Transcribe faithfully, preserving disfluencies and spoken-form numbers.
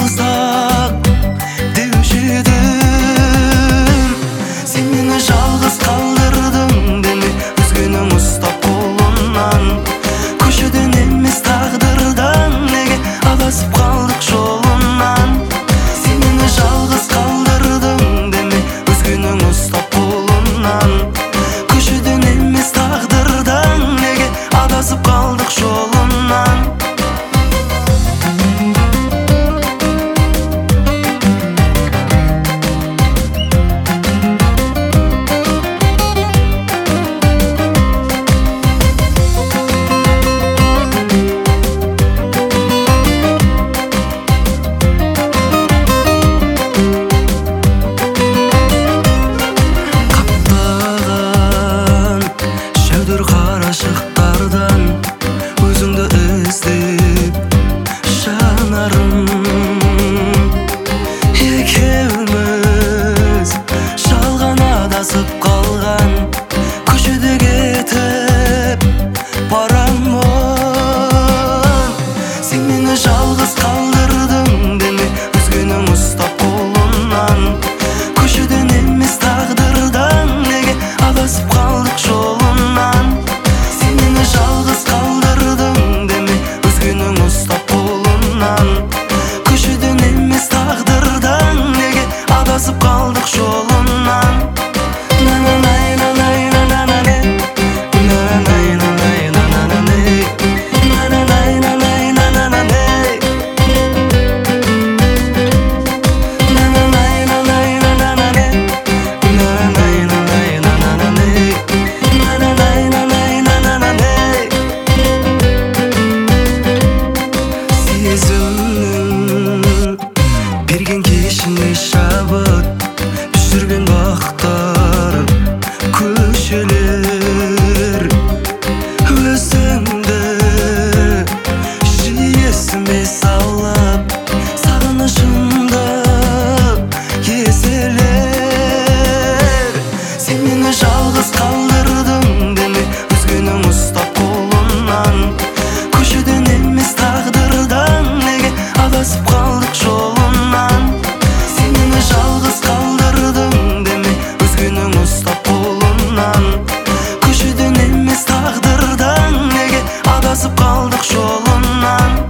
жалғызақ деуші едім. Сен мені жалғыз қалдырдың деме, өзгенің ұстап қолынан. Көшеден емес тағдырдан, неге адасып қалдық жолынан. Сен мені жалғыз қалдырдың деме, өзгенің ұстап қолынан. Көшеден емес тағдырдан, неге адасып қалдық жолынан. Қарашықтардан өзіңді іздеп жанарым, екеуміз жалған адасып қалған, көшеде кетіп барамын. Сен мені жалғыз қалдырдың деме, өзгенің ұстап қолынан. Көшеден емес тағдырдан, неге адасып қалдық жолынан. Жалғыз қалдырдың деме, өзгенің ұстап қолынан. Көшеден емес тағдырдан, неге адасып қалдық жолынан. Берген кешіне шабыт түсірген бақтар көшелер. Өзіңді жиі есіме салып, сағынышымды еселер. Сен мені жалғыз қалдырдың деме, өзгенің ұстап қолынан. Көшеден емес тағдырдан, неге адасып қалдық жолынан. Сен мені жалғыз қалдырдың деме, өзгенің ұстап қолынан. Көшеден емес тағдырдан, неге адасып қалдық жолынан.